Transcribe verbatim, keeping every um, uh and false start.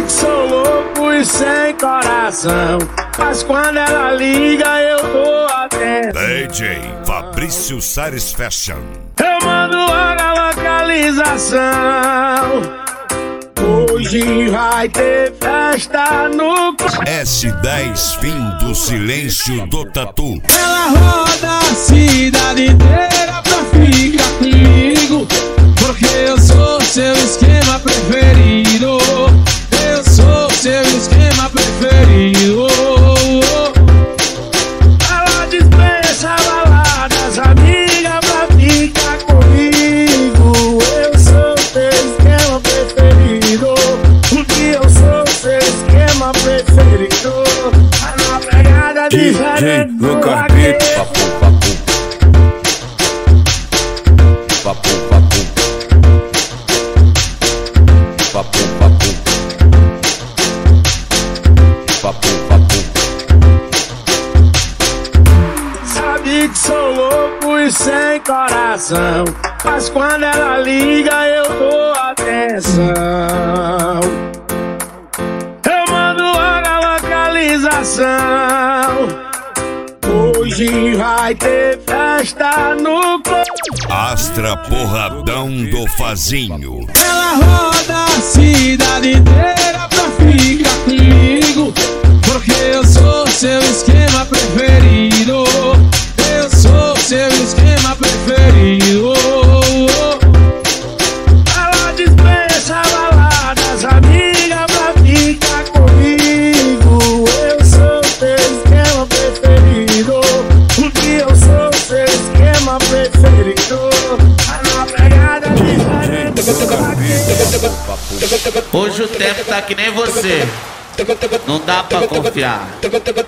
que sou louco e sem coração, mas quando ela liga eu dou atento. D J Fabrício Sares Fashion. Eu mando logo a localização. Hoje vai ter festa no S dez, fim do silêncio do tatu. Ela roda a cidade inteira pra ficar comigo, porque eu sou seu esquema preferido. Eu sou seu esquema preferido. Ela dispensa baladas, amiga, pra ficar comigo. Eu sou seu esquema preferido, porque eu sou seu esquema preferido. A na pegada diferente do vaqueiro. Papo, papo. Papo, papo. Papo, papo. Sabe que sou louco e sem coração, mas quando ela liga eu dou atenção. Eu mando logo a localização. Hoje vai ter festa no Astra Porradão do Fazinho. Ela roda a cidade inteira pra ficar comigo, porque eu sou seu esquema preferido. Eu sou seu esquema preferido. Ela dispensa baladas, amiga, pra ficar comigo. Eu sou seu esquema preferido, porque eu sou seu esquema preferido. A na pegada diferente do vaqueiro. Hoje o tempo tá que nem você, não dá pra confiar.